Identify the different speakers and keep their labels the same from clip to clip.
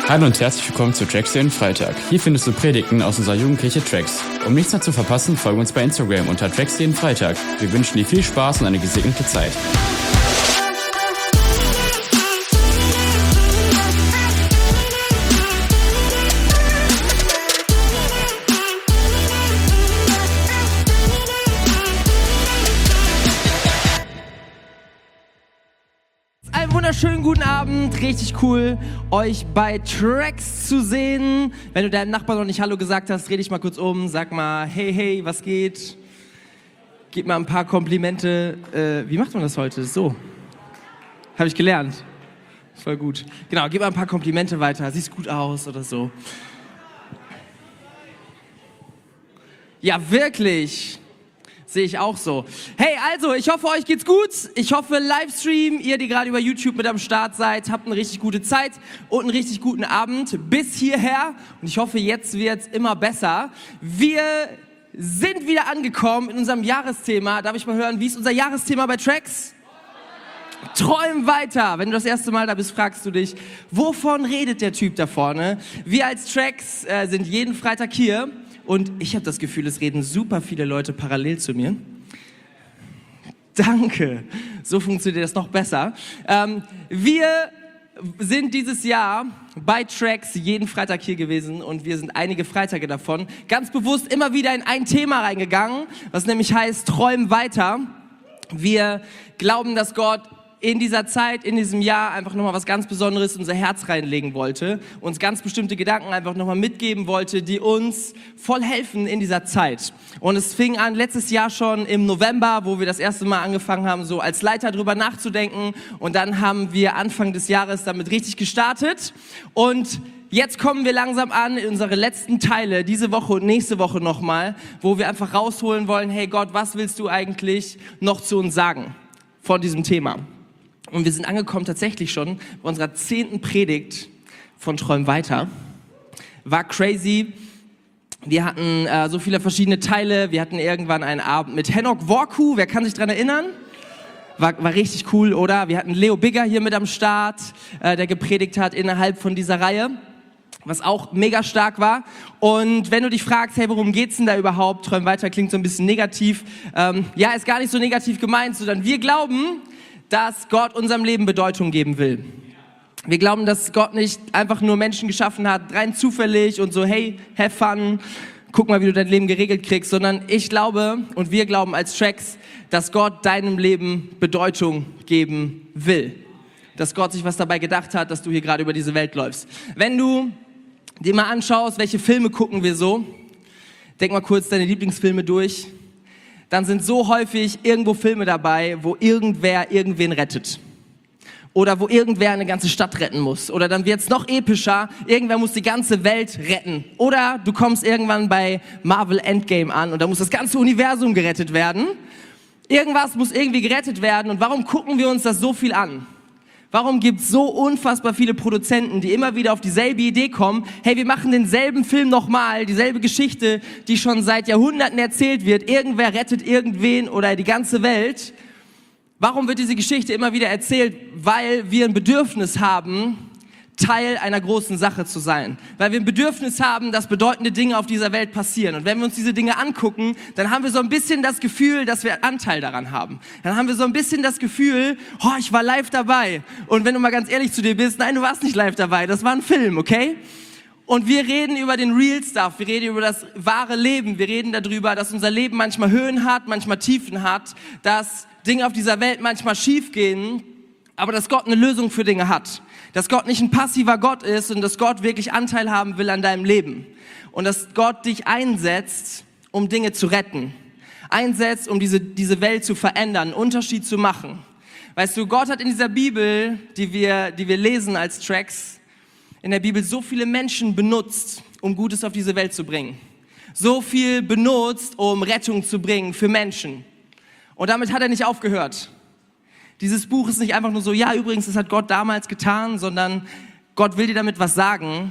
Speaker 1: Hallo und herzlich willkommen zu Tracks jeden Freitag. Hier findest du Predigten aus unserer Jugendkirche Tracks. Um nichts mehr zu verpassen, folge uns bei Instagram unter Tracks jeden Freitag. Wir wünschen dir viel Spaß und eine gesegnete Zeit.
Speaker 2: Einen wunderschönen guten Abend, richtig cool, euch bei Tracks zu sehen. Wenn du deinem Nachbarn noch nicht Hallo gesagt hast, dreh dich mal kurz um, sag mal, hey, was geht? Gib mal ein paar Komplimente. Wie macht man das heute? So. Habe ich gelernt. Voll gut. Genau, gib mal ein paar Komplimente weiter, siehst gut aus oder so. Ja, wirklich. Sehe ich auch so. Hey, also, ich hoffe, euch geht's gut. Ich hoffe, Livestream, ihr, die gerade über YouTube mit am Start seid, habt eine richtig gute Zeit und einen richtig guten Abend bis hierher. Und ich hoffe, jetzt wird's immer besser. Wir sind wieder angekommen in unserem Jahresthema. Darf ich mal hören, wie ist unser Jahresthema bei Tracks? Träum weiter. Wenn du das erste Mal da bist, fragst du dich, wovon redet der Typ da vorne? Wir als Tracks sind jeden Freitag hier. Und ich habe das Gefühl, es reden super viele Leute parallel zu mir. Danke, so funktioniert das noch besser. Wir sind dieses Jahr bei Tracks jeden Freitag hier gewesen und wir sind einige Freitage davon ganz bewusst immer wieder in ein Thema reingegangen, was nämlich heißt, träum weiter. Wir glauben, dass Gott in dieser Zeit, in diesem Jahr einfach nochmal was ganz Besonderes in unser Herz reinlegen wollte, uns ganz bestimmte Gedanken einfach nochmal mitgeben wollte, die uns voll helfen in dieser Zeit. Und es fing an letztes Jahr schon im November, wo wir das erste Mal angefangen haben, so als Leiter drüber nachzudenken. Und dann haben wir Anfang des Jahres damit richtig gestartet. Und jetzt kommen wir langsam an in unsere letzten Teile, diese Woche und nächste Woche nochmal, wo wir einfach rausholen wollen, hey Gott, was willst du eigentlich noch zu uns sagen von diesem Thema? Und wir sind angekommen tatsächlich schon bei unserer 10. Predigt von Träum weiter. War crazy. Wir hatten so viele verschiedene Teile. Wir hatten irgendwann einen Abend mit Henok Worku. Wer kann sich daran erinnern? War richtig cool, oder? Wir hatten Leo Bigger hier mit am Start, der gepredigt hat innerhalb von dieser Reihe, was auch mega stark war. Und wenn du dich fragst, hey, worum geht's denn da überhaupt? Träum weiter klingt so ein bisschen negativ. Ja, ist gar nicht so negativ gemeint, sondern wir glauben, dass Gott unserem Leben Bedeutung geben will. Wir glauben, dass Gott nicht einfach nur Menschen geschaffen hat, rein zufällig und so, hey, have fun, guck mal, wie du dein Leben geregelt kriegst, sondern ich glaube und wir glauben als Tracks, dass Gott deinem Leben Bedeutung geben will. Dass Gott sich was dabei gedacht hat, dass du hier gerade über diese Welt läufst. Wenn du dir mal anschaust, welche Filme gucken wir so, denk mal kurz deine Lieblingsfilme durch, dann sind so häufig irgendwo Filme dabei, wo irgendwer irgendwen rettet. Oder wo irgendwer eine ganze Stadt retten muss. Oder dann wird's noch epischer, irgendwer muss die ganze Welt retten. Oder du kommst irgendwann bei Marvel Endgame an und da muss das ganze Universum gerettet werden. Irgendwas muss irgendwie gerettet werden. Und warum gucken wir uns das so viel an? Warum gibt es so unfassbar viele Produzenten, die immer wieder auf dieselbe Idee kommen, hey, wir machen denselben Film nochmal, dieselbe Geschichte, die schon seit Jahrhunderten erzählt wird, irgendwer rettet irgendwen oder die ganze Welt. Warum wird diese Geschichte immer wieder erzählt? Weil wir ein Bedürfnis haben, Teil einer großen Sache zu sein. Weil wir ein Bedürfnis haben, dass bedeutende Dinge auf dieser Welt passieren. Und wenn wir uns diese Dinge angucken, dann haben wir so ein bisschen das Gefühl, dass wir Anteil daran haben. Dann haben wir so ein bisschen das Gefühl, oh, ich war live dabei. Und wenn du mal ganz ehrlich zu dir bist, nein, du warst nicht live dabei, das war ein Film, okay? Und wir reden über den Real Stuff, wir reden über das wahre Leben, wir reden darüber, dass unser Leben manchmal Höhen hat, manchmal Tiefen hat, dass Dinge auf dieser Welt manchmal schief gehen, aber dass Gott eine Lösung für Dinge hat. Dass Gott nicht ein passiver Gott ist und dass Gott wirklich Anteil haben will an deinem Leben. Und dass Gott dich einsetzt, um Dinge zu retten. Einsetzt, um diese Welt zu verändern, einen Unterschied zu machen. Weißt du, Gott hat in dieser Bibel, die wir lesen als Tracks, in der Bibel so viele Menschen benutzt, um Gutes auf diese Welt zu bringen. So viel benutzt, um Rettung zu bringen für Menschen. Und damit hat er nicht aufgehört. Dieses Buch ist nicht einfach nur so, ja, übrigens, das hat Gott damals getan, sondern Gott will dir damit was sagen.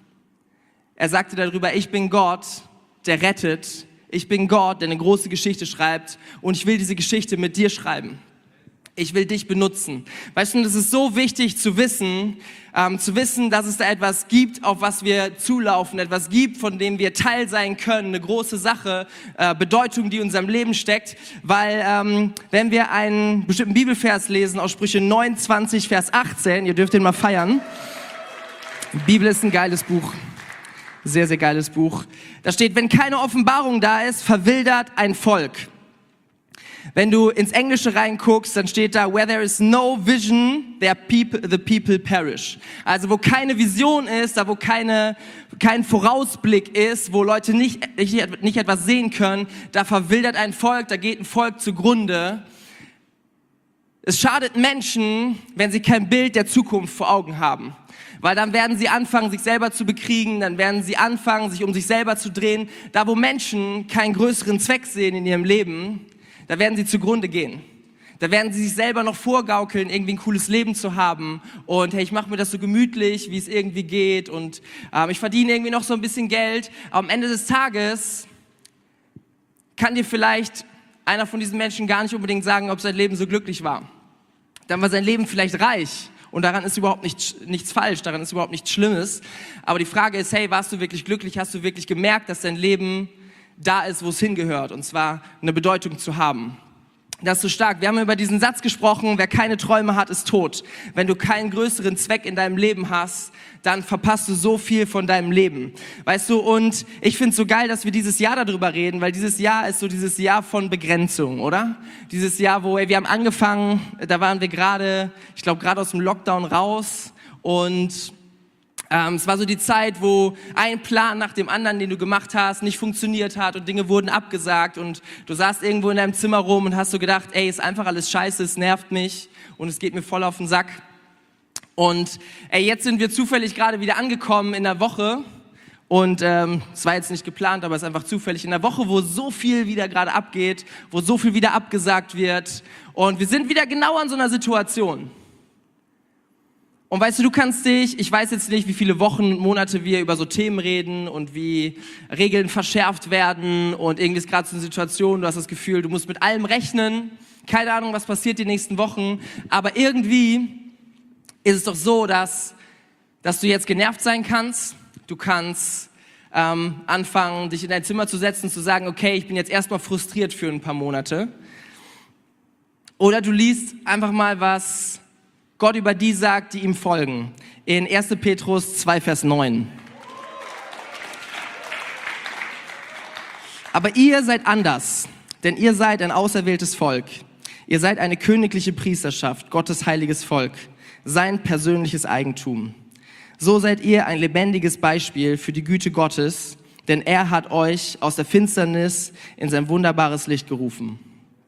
Speaker 2: Er sagte darüber, ich bin Gott, der rettet. Ich bin Gott, der eine große Geschichte schreibt und ich will diese Geschichte mit dir schreiben. Ich will dich benutzen. Weißt du, das ist so wichtig zu wissen, dass es da etwas gibt, auf was wir zulaufen, etwas gibt, von dem wir Teil sein können, eine große Sache, Bedeutung, die in unserem Leben steckt, weil wenn wir einen bestimmten Bibelvers lesen aus Sprüche 29, Vers 18, ihr dürft den mal feiern. Die Bibel ist ein geiles Buch, sehr, sehr geiles Buch. Da steht, wenn keine Offenbarung da ist, verwildert ein Volk. Wenn du ins Englische reinguckst, dann steht da, where there is no vision, the people perish. Also wo keine Vision ist, da wo kein Vorausblick ist, wo Leute nicht etwas sehen können, da verwildert ein Volk, da geht ein Volk zugrunde. Es schadet Menschen, wenn sie kein Bild der Zukunft vor Augen haben. Weil dann werden sie anfangen, sich selber zu bekriegen, dann werden sie anfangen, sich um sich selber zu drehen. Da wo Menschen keinen größeren Zweck sehen in ihrem Leben, da werden sie zugrunde gehen. Da werden sie sich selber noch vorgaukeln, irgendwie ein cooles Leben zu haben. Und hey, ich mache mir das so gemütlich, wie es irgendwie geht. Und ich verdiene irgendwie noch so ein bisschen Geld. Aber am Ende des Tages kann dir vielleicht einer von diesen Menschen gar nicht unbedingt sagen, ob sein Leben so glücklich war. Dann war sein Leben vielleicht reich. Und daran ist überhaupt nichts falsch, daran ist überhaupt nichts Schlimmes. Aber die Frage ist, hey, warst du wirklich glücklich? Hast du wirklich gemerkt, dass dein Leben da ist, wo es hingehört, und zwar eine Bedeutung zu haben? Das ist so stark. Wir haben über diesen Satz gesprochen, wer keine Träume hat, ist tot. Wenn du keinen größeren Zweck in deinem Leben hast, dann verpasst du so viel von deinem Leben. Weißt du, und ich finde es so geil, dass wir dieses Jahr darüber reden, weil dieses Jahr ist so dieses Jahr von Begrenzung, oder? Dieses Jahr, wo wir haben angefangen, da waren wir gerade aus dem Lockdown raus, und es war so die Zeit, wo ein Plan nach dem anderen, den du gemacht hast, nicht funktioniert hat und Dinge wurden abgesagt und du saßt irgendwo in deinem Zimmer rum und hast so gedacht, ey, ist einfach alles scheiße, es nervt mich und es geht mir voll auf den Sack. Und jetzt sind wir zufällig gerade wieder angekommen in der Woche und es war jetzt nicht geplant, aber es ist einfach zufällig in der Woche, wo so viel wieder gerade abgeht, wo so viel wieder abgesagt wird, und wir sind wieder genau an so einer Situation. Und weißt du, ich weiß jetzt nicht, wie viele Wochen und Monate wir über so Themen reden und wie Regeln verschärft werden, und irgendwie ist gerade so eine Situation, du hast das Gefühl, du musst mit allem rechnen, keine Ahnung, was passiert die nächsten Wochen, aber irgendwie ist es doch so, dass du jetzt genervt sein kannst, du kannst anfangen, dich in dein Zimmer zu setzen, zu sagen, okay, ich bin jetzt erstmal frustriert für ein paar Monate, oder du liest einfach mal, was Gott über die sagt, die ihm folgen. In 1. Petrus 2, Vers 9. Aber ihr seid anders, denn ihr seid ein auserwähltes Volk. Ihr seid eine königliche Priesterschaft, Gottes heiliges Volk, sein persönliches Eigentum. So seid ihr ein lebendiges Beispiel für die Güte Gottes, denn er hat euch aus der Finsternis in sein wunderbares Licht gerufen.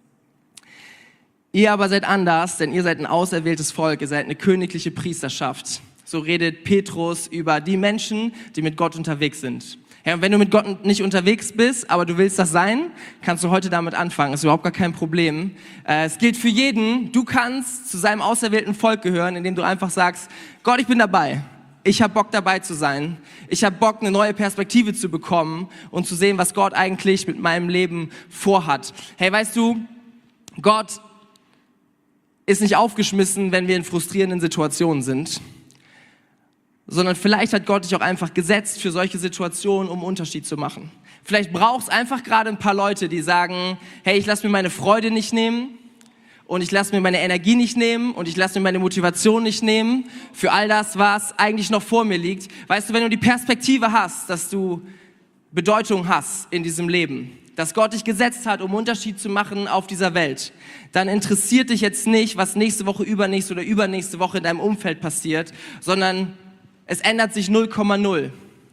Speaker 2: Ihr aber seid anders, denn ihr seid ein auserwähltes Volk, ihr seid eine königliche Priesterschaft. So redet Petrus über die Menschen, die mit Gott unterwegs sind. Ja, und wenn du mit Gott nicht unterwegs bist, aber du willst das sein, kannst du heute damit anfangen. Das ist überhaupt gar kein Problem. Es gilt für jeden. Du kannst zu seinem auserwählten Volk gehören, indem du einfach sagst, Gott, ich bin dabei. Ich habe Bock, dabei zu sein. Ich habe Bock, eine neue Perspektive zu bekommen und zu sehen, was Gott eigentlich mit meinem Leben vorhat. Hey, weißt du, Gott ist nicht aufgeschmissen, wenn wir in frustrierenden Situationen sind, sondern vielleicht hat Gott dich auch einfach gesetzt für solche Situationen, um einen Unterschied zu machen. Vielleicht brauchst einfach gerade ein paar Leute, die sagen, hey, ich lasse mir meine Freude nicht nehmen und ich lasse mir meine Energie nicht nehmen und ich lasse mir meine Motivation nicht nehmen für all das, was eigentlich noch vor mir liegt. Weißt du, wenn du die Perspektive hast, dass du Bedeutung hast in diesem Leben, dass Gott dich gesetzt hat, um Unterschied zu machen auf dieser Welt, dann interessiert dich jetzt nicht, was nächste Woche, übernächste oder übernächste Woche in deinem Umfeld passiert, sondern es ändert sich 0,0.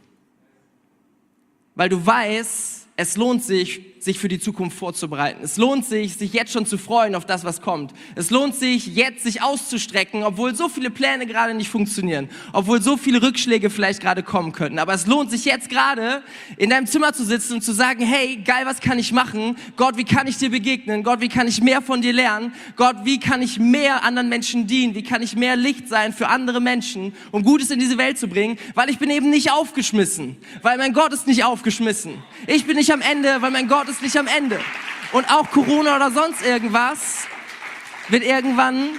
Speaker 2: Weil du weißt, es lohnt sich, sich für die Zukunft vorzubereiten. Es lohnt sich, sich jetzt schon zu freuen auf das, was kommt. Es lohnt sich, jetzt sich auszustrecken, obwohl so viele Pläne gerade nicht funktionieren, obwohl so viele Rückschläge vielleicht gerade kommen könnten. Aber es lohnt sich jetzt gerade, in deinem Zimmer zu sitzen und zu sagen, hey, geil, was kann ich machen? Gott, wie kann ich dir begegnen? Gott, wie kann ich mehr von dir lernen? Gott, wie kann ich mehr anderen Menschen dienen? Wie kann ich mehr Licht sein für andere Menschen, um Gutes in diese Welt zu bringen? Weil ich bin eben nicht aufgeschmissen, weil mein Gott ist nicht aufgeschmissen. Ich bin nicht am Ende, weil mein Gott ist nicht am Ende. Und auch Corona oder sonst irgendwas wird irgendwann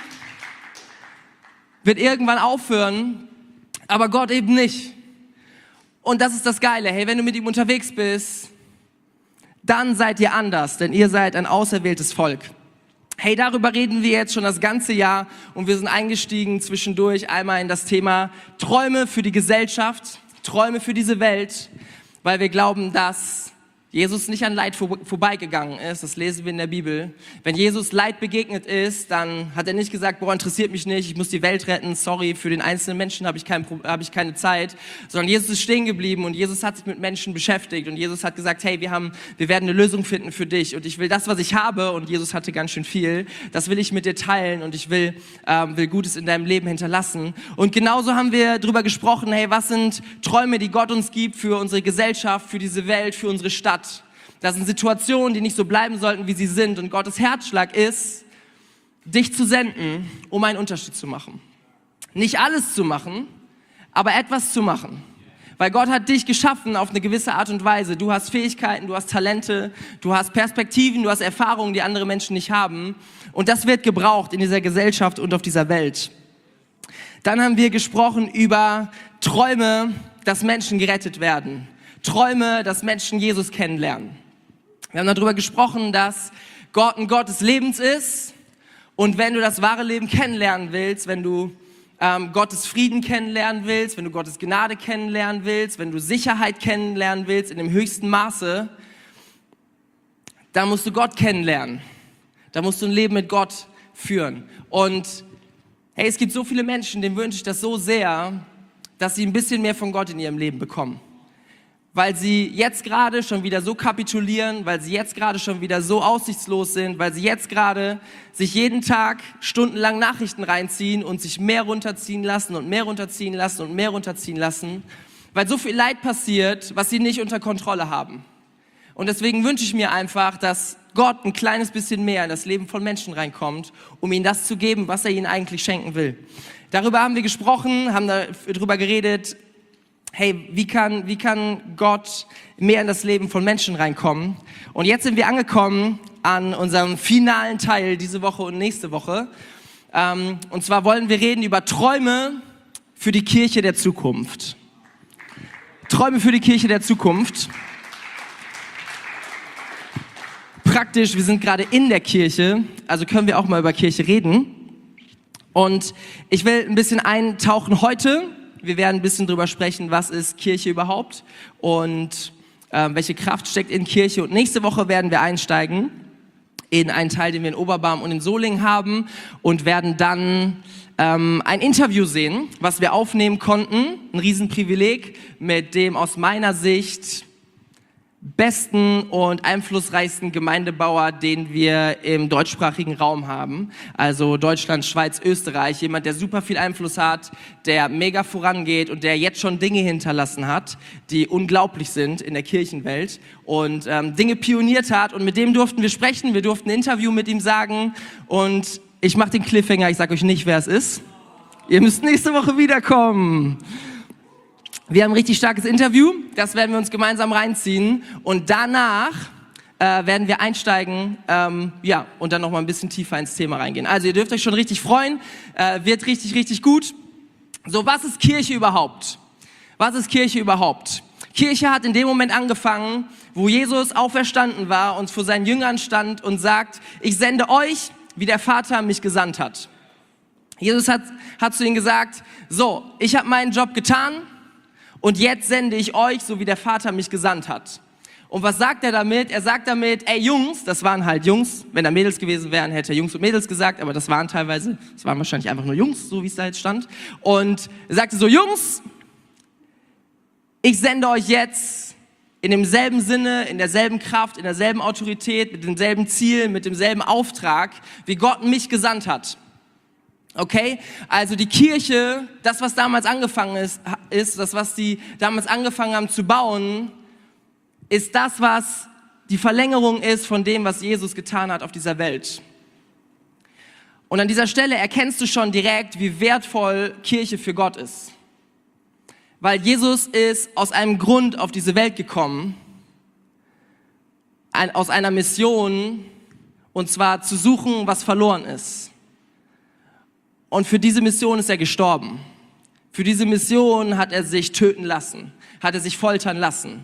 Speaker 2: aufhören, aber Gott eben nicht. Und das ist das Geile. Hey, wenn du mit ihm unterwegs bist, dann seid ihr anders, denn ihr seid ein auserwähltes Volk. Hey, darüber reden wir jetzt schon das ganze Jahr und wir sind eingestiegen zwischendurch einmal in das Thema Träume für die Gesellschaft, Träume für diese Welt, weil wir glauben, dass Jesus nicht an Leid vorbeigegangen ist, das lesen wir in der Bibel. Wenn Jesus Leid begegnet ist, dann hat er nicht gesagt, boah, interessiert mich nicht, ich muss die Welt retten, sorry, für den einzelnen Menschen habe ich keine Zeit, sondern Jesus ist stehen geblieben und Jesus hat sich mit Menschen beschäftigt und Jesus hat gesagt, hey, wir werden eine Lösung finden für dich und ich will das, was ich habe, und Jesus hatte ganz schön viel, das will ich mit dir teilen und ich will Gutes in deinem Leben hinterlassen. Und genauso haben wir drüber gesprochen, hey, was sind Träume, die Gott uns gibt für unsere Gesellschaft, für diese Welt, für unsere Stadt. Das sind Situationen, die nicht so bleiben sollten, wie sie sind. Und Gottes Herzschlag ist, dich zu senden, um einen Unterschied zu machen. Nicht alles zu machen, aber etwas zu machen. Weil Gott hat dich geschaffen auf eine gewisse Art und Weise. Du hast Fähigkeiten, du hast Talente, du hast Perspektiven, du hast Erfahrungen, die andere Menschen nicht haben. Und das wird gebraucht in dieser Gesellschaft und auf dieser Welt. Dann haben wir gesprochen über Träume, dass Menschen gerettet werden. Träume, dass Menschen Jesus kennenlernen. Wir haben darüber gesprochen, dass Gott ein Gott des Lebens ist. Und wenn du das wahre Leben kennenlernen willst, wenn du Gottes Frieden kennenlernen willst, wenn du Gottes Gnade kennenlernen willst, wenn du Sicherheit kennenlernen willst in dem höchsten Maße, dann musst du Gott kennenlernen. Da musst du ein Leben mit Gott führen. Und hey, es gibt so viele Menschen, denen wünsche ich das so sehr, dass sie ein bisschen mehr von Gott in ihrem Leben bekommen. Weil sie jetzt gerade schon wieder so kapitulieren, weil sie jetzt gerade schon wieder so aussichtslos sind, weil sie jetzt gerade sich jeden Tag stundenlang Nachrichten reinziehen und sich mehr runterziehen lassen und mehr runterziehen lassen und mehr runterziehen lassen, weil so viel Leid passiert, was sie nicht unter Kontrolle haben. Und deswegen wünsche ich mir einfach, dass Gott ein kleines bisschen mehr in das Leben von Menschen reinkommt, um ihnen das zu geben, was er ihnen eigentlich schenken will. Darüber haben wir gesprochen, haben darüber geredet, hey, wie kann Gott mehr in das Leben von Menschen reinkommen? Und jetzt sind wir angekommen an unserem finalen Teil diese Woche und nächste Woche. Und zwar wollen wir reden über Träume für die Kirche der Zukunft. Träume für die Kirche der Zukunft. Praktisch, wir sind gerade in der Kirche, also können wir auch mal über Kirche reden. Und ich will ein bisschen eintauchen heute. Wir werden ein bisschen drüber sprechen, was ist Kirche überhaupt und welche Kraft steckt in Kirche. Und nächste Woche werden wir einsteigen in einen Teil, den wir in Oberbarm und in Solingen haben und werden dann ein Interview sehen, was wir aufnehmen konnten. Ein Riesenprivileg mit dem aus meiner Sicht besten und einflussreichsten Gemeindebauer, den wir im deutschsprachigen Raum haben. Also Deutschland, Schweiz, Österreich. Jemand, der super viel Einfluss hat, der mega vorangeht und der jetzt schon Dinge hinterlassen hat, die unglaublich sind in der Kirchenwelt und Dinge pioniert hat. Und mit dem durften wir sprechen. Wir durften ein Interview mit ihm sagen. Und ich mache den Cliffhanger. Ich sage euch nicht, wer es ist. Ihr müsst nächste Woche wiederkommen. Wir haben ein richtig starkes Interview, das werden wir uns gemeinsam reinziehen und danach werden wir einsteigen und dann nochmal ein bisschen tiefer ins Thema reingehen. Also ihr dürft euch schon richtig freuen, wird richtig, richtig gut. So, was ist Kirche überhaupt? Was ist Kirche überhaupt? Kirche hat in dem Moment angefangen, wo Jesus auferstanden war und vor seinen Jüngern stand und sagt, ich sende euch, wie der Vater mich gesandt hat. Jesus hat zu ihnen gesagt, so, ich habe meinen Job getan, und jetzt sende ich euch, so wie der Vater mich gesandt hat. Und was sagt er damit? Er sagt damit, ey Jungs, das waren halt Jungs. Wenn da Mädels gewesen wären, hätte er Jungs und Mädels gesagt, aber das waren wahrscheinlich einfach nur Jungs, so wie es da jetzt stand. Und er sagte so, Jungs, ich sende euch jetzt in demselben Sinne, in derselben Kraft, in derselben Autorität, mit demselben Ziel, mit demselben Auftrag, wie Gott mich gesandt hat. Okay, also die Kirche, das was damals angefangen ist, das was die damals angefangen haben zu bauen, ist das, was die Verlängerung ist von dem, was Jesus getan hat auf dieser Welt. Und an dieser Stelle erkennst du schon direkt, wie wertvoll Kirche für Gott ist. Weil Jesus ist aus einem Grund auf diese Welt gekommen, aus einer Mission, und zwar zu suchen, was verloren ist. Und für diese Mission ist er gestorben. Für diese Mission hat er sich töten lassen, hat er sich foltern lassen.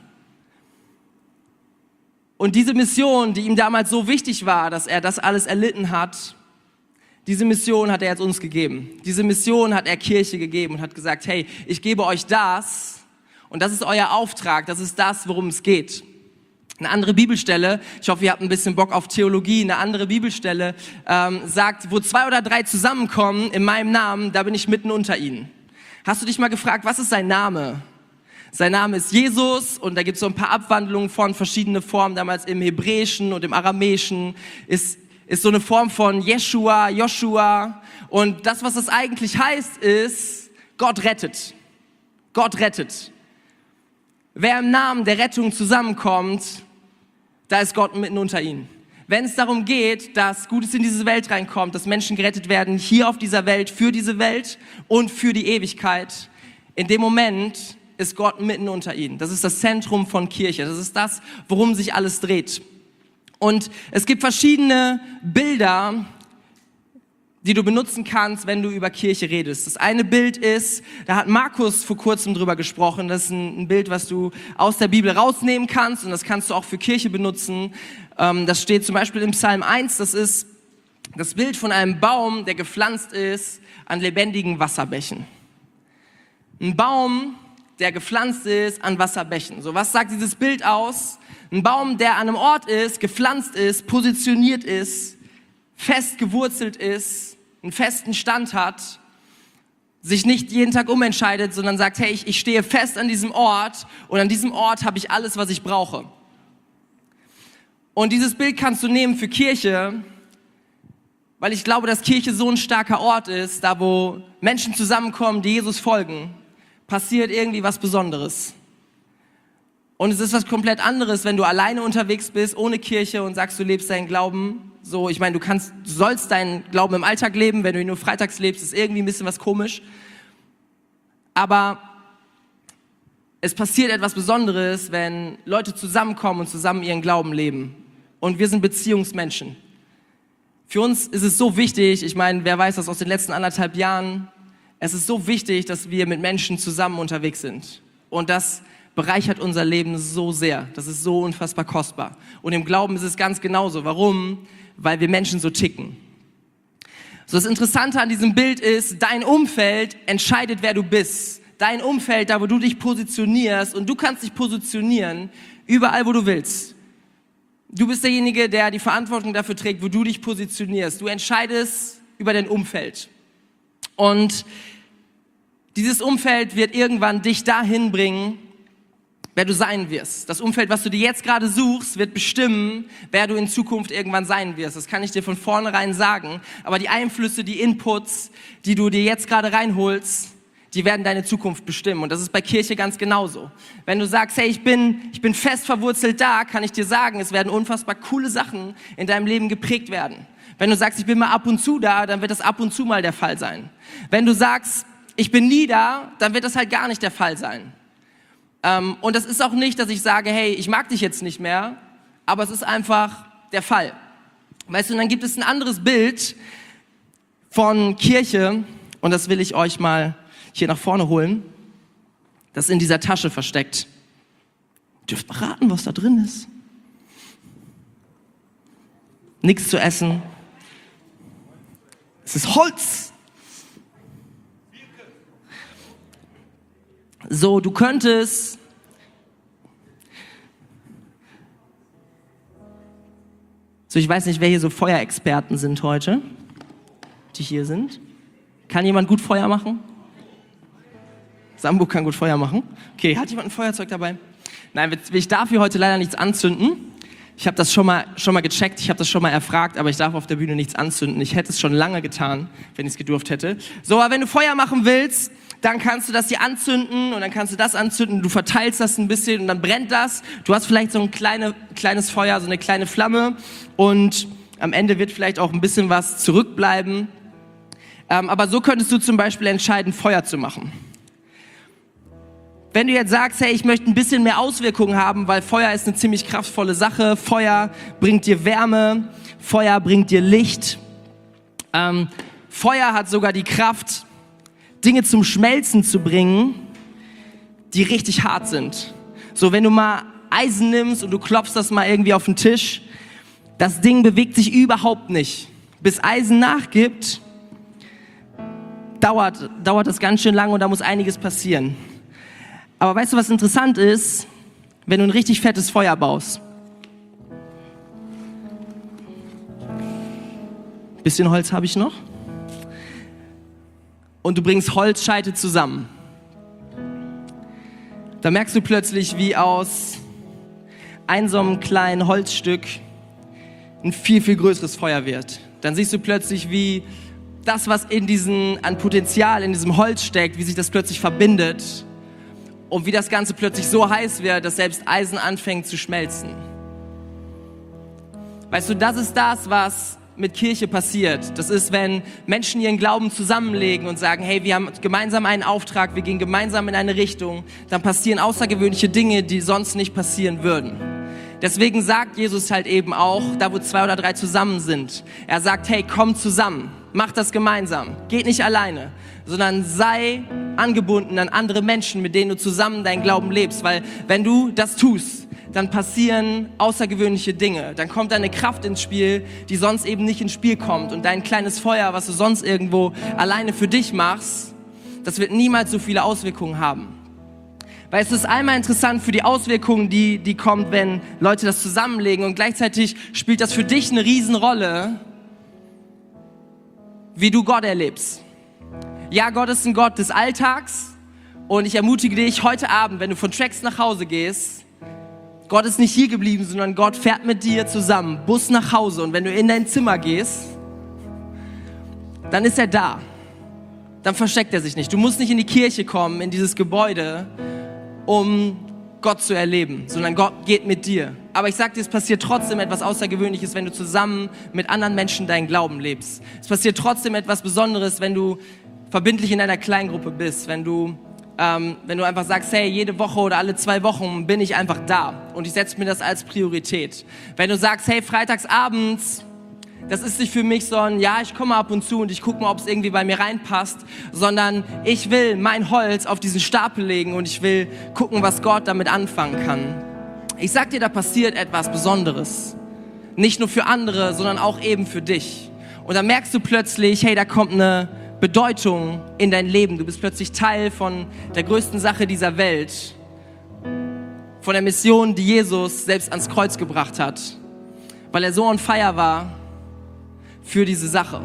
Speaker 2: Und diese Mission, die ihm damals so wichtig war, dass er das alles erlitten hat, diese Mission hat er jetzt uns gegeben. Diese Mission hat er Kirche gegeben und hat gesagt, hey, ich gebe euch das und das ist euer Auftrag, das ist das, worum es geht. Eine andere Bibelstelle, ich hoffe, ihr habt ein bisschen Bock auf Theologie, eine andere Bibelstelle sagt, wo 2 oder 3 zusammenkommen in meinem Namen, da bin ich mitten unter ihnen. Hast du dich mal gefragt, was ist sein Name? Sein Name ist Jesus und da gibt es so ein paar Abwandlungen von verschiedene Formen, damals im Hebräischen und im Aramäischen ist so eine Form von Jeshua, Joshua und das, was das eigentlich heißt, ist, Gott rettet. Gott rettet. Wer im Namen der Rettung zusammenkommt, da ist Gott mitten unter ihnen. Wenn es darum geht, dass Gutes in diese Welt reinkommt, dass Menschen gerettet werden, hier auf dieser Welt, für diese Welt und für die Ewigkeit, in dem Moment ist Gott mitten unter ihnen. Das ist das Zentrum von Kirche. Das ist das, worum sich alles dreht. Und es gibt verschiedene Bilder, die du benutzen kannst, wenn du über Kirche redest. Das eine Bild ist, da hat Markus vor kurzem drüber gesprochen, das ist ein Bild, was du aus der Bibel rausnehmen kannst und das kannst du auch für Kirche benutzen. Das steht zum Beispiel im Psalm 1, das ist das Bild von einem Baum, der gepflanzt ist an lebendigen Wasserbächen. Ein Baum, der gepflanzt ist an Wasserbächen. So, was sagt dieses Bild aus? Ein Baum, der an einem Ort ist, gepflanzt ist, positioniert ist, fest gewurzelt ist, einen festen Stand hat, sich nicht jeden Tag umentscheidet, sondern sagt, hey, ich stehe fest an diesem Ort und an diesem Ort habe ich alles, was ich brauche. Und dieses Bild kannst du nehmen für Kirche, weil ich glaube, dass Kirche so ein starker Ort ist, da wo Menschen zusammenkommen, die Jesus folgen, passiert irgendwie was Besonderes. Und es ist was komplett anderes, wenn du alleine unterwegs bist, ohne Kirche und sagst, du lebst deinen Glauben. So, ich meine, du sollst deinen Glauben im Alltag leben, wenn du ihn nur freitags lebst, ist irgendwie ein bisschen was komisch. Aber es passiert etwas Besonderes, wenn Leute zusammenkommen und zusammen ihren Glauben leben. Und wir sind Beziehungsmenschen. Für uns ist es so wichtig, ich meine, wer weiß das aus den letzten 1,5 Jahren, es ist so wichtig, dass wir mit Menschen zusammen unterwegs sind. Und das bereichert unser Leben so sehr. Das ist so unfassbar kostbar. Und im Glauben ist es ganz genauso. Warum? Weil wir Menschen so ticken. So, das Interessante an diesem Bild ist, dein Umfeld entscheidet, wer du bist. Dein Umfeld, da wo du dich positionierst. Und du kannst dich positionieren, überall wo du willst. Du bist derjenige, der die Verantwortung dafür trägt, wo du dich positionierst. Du entscheidest über dein Umfeld. Und dieses Umfeld wird irgendwann dich dahin bringen, wer du sein wirst. Das Umfeld, was du dir jetzt gerade suchst, wird bestimmen, wer du in Zukunft irgendwann sein wirst. Das kann ich dir von vornherein sagen. Aber die Einflüsse, die Inputs, die du dir jetzt gerade reinholst, die werden deine Zukunft bestimmen. Und das ist bei Kirche ganz genauso. Wenn du sagst, hey, ich bin fest verwurzelt da, kann ich dir sagen, es werden unfassbar coole Sachen in deinem Leben geprägt werden. Wenn du sagst, ich bin mal ab und zu da, dann wird das ab und zu mal der Fall sein. Wenn du sagst, ich bin nie da, dann wird das halt gar nicht der Fall sein. Und das ist auch nicht, dass ich sage, hey, ich mag dich jetzt nicht mehr, aber es ist einfach der Fall. Weißt du, und dann gibt es ein anderes Bild von Kirche und das will ich euch mal hier nach vorne holen. Das ist in dieser Tasche versteckt. Ihr dürft mal raten, was da drin ist. Nichts zu essen. Es ist Holz. So, du könntest ich weiß nicht, wer hier so Feuerexperten sind heute, die hier sind. Kann jemand gut Feuer machen? Sambo kann gut Feuer machen. Okay, hat jemand ein Feuerzeug dabei? Nein, ich darf hier heute leider nichts anzünden. Ich habe das schon mal gecheckt, ich habe das schon mal erfragt, aber ich darf auf der Bühne nichts anzünden. Ich hätte es schon lange getan, wenn ich es gedurft hätte. So, aber wenn du Feuer machen willst, dann kannst du das hier anzünden und dann kannst du das anzünden. Du verteilst das ein bisschen und dann brennt das. Du hast vielleicht so ein kleines Feuer, so eine kleine Flamme und am Ende wird vielleicht auch ein bisschen was zurückbleiben. Aber so könntest du zum Beispiel entscheiden, Feuer zu machen. Wenn du jetzt sagst, hey, ich möchte ein bisschen mehr Auswirkungen haben, weil Feuer ist eine ziemlich kraftvolle Sache. Feuer bringt dir Wärme, Feuer bringt dir Licht. Feuer hat sogar die Kraft, Dinge zum Schmelzen zu bringen, die richtig hart sind. So, wenn du mal Eisen nimmst und du klopfst das mal irgendwie auf den Tisch, das Ding bewegt sich überhaupt nicht. Bis Eisen nachgibt, dauert das ganz schön lang und da muss einiges passieren. Aber weißt du, was interessant ist? Wenn du ein richtig fettes Feuer baust. Bisschen Holz habe ich noch. Und du bringst Holzscheite zusammen. Da merkst du plötzlich, wie aus so einem kleinen Holzstück ein viel, viel größeres Feuer wird. Dann siehst du plötzlich, wie das, was an Potenzial in diesem Holz steckt, wie sich das plötzlich verbindet und wie das Ganze plötzlich so heiß wird, dass selbst Eisen anfängt zu schmelzen. Weißt du, das ist das, was mit Kirche passiert. Das ist, wenn Menschen ihren Glauben zusammenlegen und sagen, hey, wir haben gemeinsam einen Auftrag, wir gehen gemeinsam in eine Richtung, dann passieren außergewöhnliche Dinge, die sonst nicht passieren würden. Deswegen sagt Jesus halt eben auch, da wo 2 oder 3 zusammen sind, er sagt, hey, komm zusammen, mach das gemeinsam, geht nicht alleine, sondern sei angebunden an andere Menschen, mit denen du zusammen deinen Glauben lebst, weil wenn du das tust, dann passieren außergewöhnliche Dinge. Dann kommt eine Kraft ins Spiel, die sonst eben nicht ins Spiel kommt. Und dein kleines Feuer, was du sonst irgendwo alleine für dich machst, das wird niemals so viele Auswirkungen haben. Weil es ist einmal interessant für die Auswirkungen, die kommt, wenn Leute das zusammenlegen. Und gleichzeitig spielt das für dich eine Riesenrolle, wie du Gott erlebst. Ja, Gott ist ein Gott des Alltags. Und ich ermutige dich heute Abend, wenn du von Tracks nach Hause gehst, Gott ist nicht hier geblieben, sondern Gott fährt mit dir zusammen, Bus nach Hause. Und wenn du in dein Zimmer gehst, dann ist er da. Dann versteckt er sich nicht. Du musst nicht in die Kirche kommen, in dieses Gebäude, um Gott zu erleben, sondern Gott geht mit dir. Aber ich sag dir, es passiert trotzdem etwas Außergewöhnliches, wenn du zusammen mit anderen Menschen deinen Glauben lebst. Es passiert trotzdem etwas Besonderes, wenn du verbindlich in einer Kleingruppe bist, wenn du einfach sagst, hey, jede Woche oder alle 2 Wochen bin ich einfach da und ich setze mir das als Priorität. Wenn du sagst, hey, freitagsabends, das ist nicht für mich so ein, ja, ich komme ab und zu und ich gucke mal, ob es irgendwie bei mir reinpasst, sondern ich will mein Holz auf diesen Stapel legen und ich will gucken, was Gott damit anfangen kann. Ich sag dir, da passiert etwas Besonderes. Nicht nur für andere, sondern auch eben für dich. Und dann merkst du plötzlich, hey, da kommt eine Bedeutung in dein Leben. Du bist plötzlich Teil von der größten Sache dieser Welt, von der Mission, die Jesus selbst ans Kreuz gebracht hat, weil er so on fire war für diese Sache.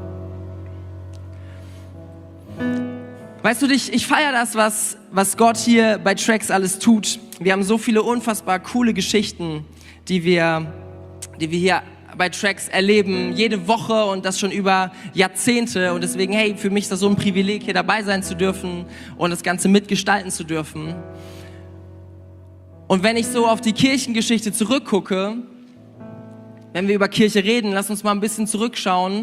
Speaker 2: Weißt du, ich feiere das, was Gott hier bei Tracks alles tut. Wir haben so viele unfassbar coole Geschichten, die wir hier bei Tracks erleben, jede Woche und das schon über Jahrzehnte. Und deswegen, hey, für mich ist das so ein Privileg, hier dabei sein zu dürfen und das Ganze mitgestalten zu dürfen. Und wenn ich so auf die Kirchengeschichte zurückgucke, wenn wir über Kirche reden, lass uns mal ein bisschen zurückschauen,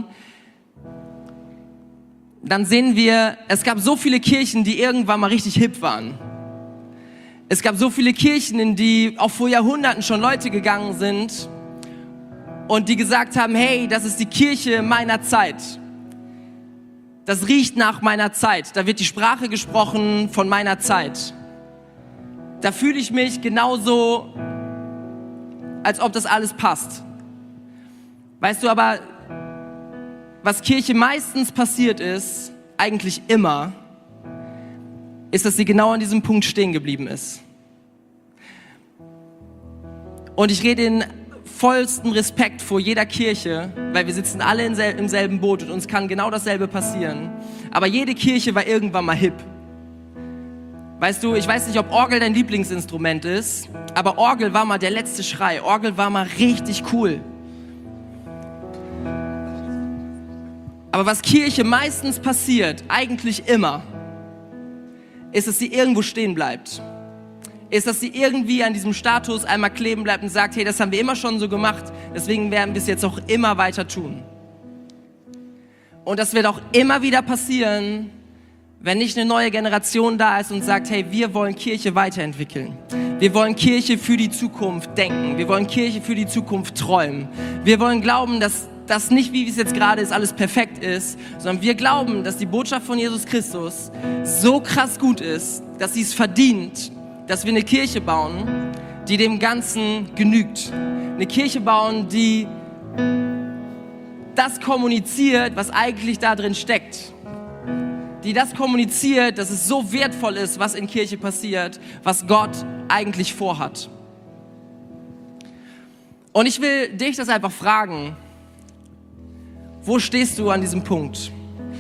Speaker 2: dann sehen wir, es gab so viele Kirchen, die irgendwann mal richtig hip waren. Es gab so viele Kirchen, in die auch vor Jahrhunderten schon Leute gegangen sind und die gesagt haben, hey, das ist die Kirche meiner Zeit. Das riecht nach meiner Zeit. Da wird die Sprache gesprochen von meiner Zeit. Da fühle ich mich genauso, als ob das alles passt. Weißt du, aber was Kirche meistens passiert ist, eigentlich immer, ist, dass sie genau an diesem Punkt stehen geblieben ist. Und ich rede in vollsten Respekt vor jeder Kirche, weil wir sitzen alle im selben Boot und uns kann genau dasselbe passieren. Aber jede Kirche war irgendwann mal hip. Weißt du, ich weiß nicht, ob Orgel dein Lieblingsinstrument ist, aber Orgel war mal der letzte Schrei. Orgel war mal richtig cool. Aber was Kirche meistens passiert, eigentlich immer, ist, dass sie irgendwo stehen bleibt. Ist, dass sie irgendwie an diesem Status einmal kleben bleibt und sagt, hey, das haben wir immer schon so gemacht, deswegen werden wir es jetzt auch immer weiter tun. Und das wird auch immer wieder passieren, wenn nicht eine neue Generation da ist und sagt, hey, wir wollen Kirche weiterentwickeln. Wir wollen Kirche für die Zukunft denken. Wir wollen Kirche für die Zukunft träumen. Wir wollen glauben, dass dass nicht, wie es jetzt gerade ist, alles perfekt ist, sondern wir glauben, dass die Botschaft von Jesus Christus so krass gut ist, dass sie es verdient, dass wir eine Kirche bauen, die dem Ganzen genügt. Eine Kirche bauen, die das kommuniziert, was eigentlich da drin steckt. Die das kommuniziert, dass es so wertvoll ist, was in Kirche passiert, was Gott eigentlich vorhat. Und ich will dich das einfach fragen, wo stehst du an diesem Punkt?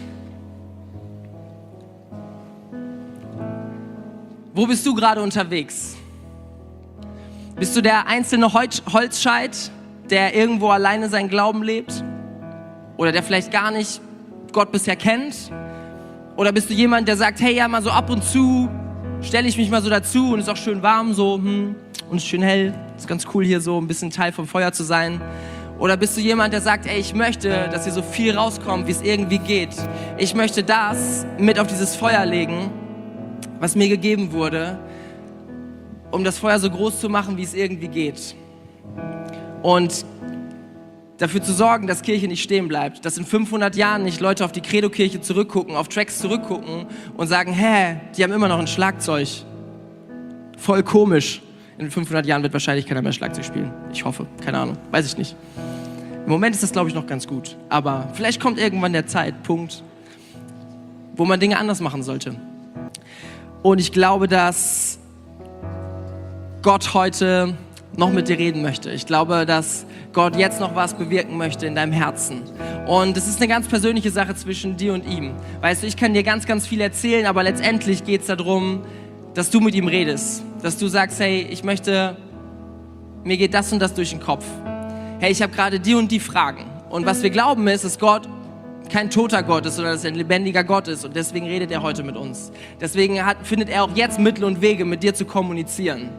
Speaker 2: Wo bist du gerade unterwegs? Bist du der einzelne Holzscheit, der irgendwo alleine seinen Glauben lebt? Oder der vielleicht gar nicht Gott bisher kennt? Oder bist du jemand, der sagt, hey, ja, mal so ab und zu stelle ich mich mal so dazu und ist auch schön warm so und ist schön hell. Ist ganz cool hier so ein bisschen Teil vom Feuer zu sein. Oder bist du jemand, der sagt, ey, ich möchte, dass hier so viel rauskommt, wie es irgendwie geht. Ich möchte das mit auf dieses Feuer legen, was mir gegeben wurde, um das Feuer so groß zu machen, wie es irgendwie geht. Und dafür zu sorgen, dass Kirche nicht stehen bleibt, dass in 500 Jahren nicht Leute auf die Credo-Kirche zurückgucken, auf Tracks zurückgucken und sagen, die haben immer noch ein Schlagzeug. Voll komisch. In 500 Jahren wird wahrscheinlich keiner mehr Schlagzeug spielen. Ich hoffe, keine Ahnung, weiß ich nicht. Im Moment ist das, glaube ich, noch ganz gut. Aber vielleicht kommt irgendwann der Zeitpunkt, wo man Dinge anders machen sollte. Und ich glaube, dass Gott heute noch mit dir reden möchte. Ich glaube, dass Gott jetzt noch was bewirken möchte in deinem Herzen. Und es ist eine ganz persönliche Sache zwischen dir und ihm. Weißt du, ich kann dir ganz, ganz viel erzählen, aber letztendlich geht es darum, dass du mit ihm redest. Dass du sagst, hey, mir geht das und das durch den Kopf. Hey, ich habe gerade die und die Fragen. Und was wir glauben ist, dass Gott kein toter Gott ist, sondern dass er ein lebendiger Gott ist. Und deswegen redet er heute mit uns. Deswegen findet er auch jetzt Mittel und Wege, mit dir zu kommunizieren.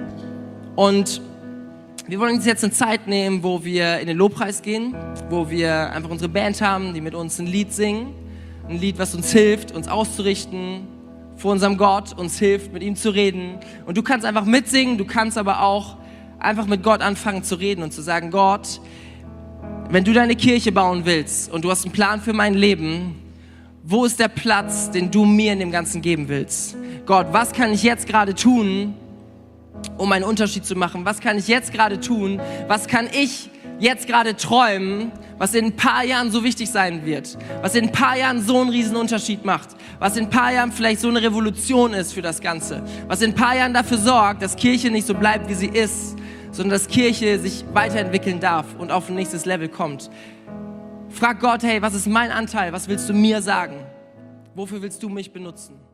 Speaker 2: Und wir wollen uns jetzt eine Zeit nehmen, wo wir in den Lobpreis gehen, wo wir einfach unsere Band haben, die mit uns ein Lied singen. Ein Lied, was uns hilft, uns auszurichten vor unserem Gott, uns hilft, mit ihm zu reden. Und du kannst einfach mitsingen, du kannst aber auch einfach mit Gott anfangen zu reden und zu sagen, Gott, wenn du deine Kirche bauen willst und du hast einen Plan für mein Leben, wo ist der Platz, den du mir in dem Ganzen geben willst? Gott, was kann ich jetzt gerade tun, um einen Unterschied zu machen? Was kann ich jetzt gerade tun? Was kann ich jetzt gerade träumen, was in ein paar Jahren so wichtig sein wird? Was in ein paar Jahren so einen riesen Unterschied macht? Was in ein paar Jahren vielleicht so eine Revolution ist für das Ganze? Was in ein paar Jahren dafür sorgt, dass Kirche nicht so bleibt, wie sie ist, sondern dass Kirche sich weiterentwickeln darf und auf ein nächstes Level kommt? Frag Gott, hey, was ist mein Anteil? Was willst du mir sagen? Wofür willst du mich benutzen?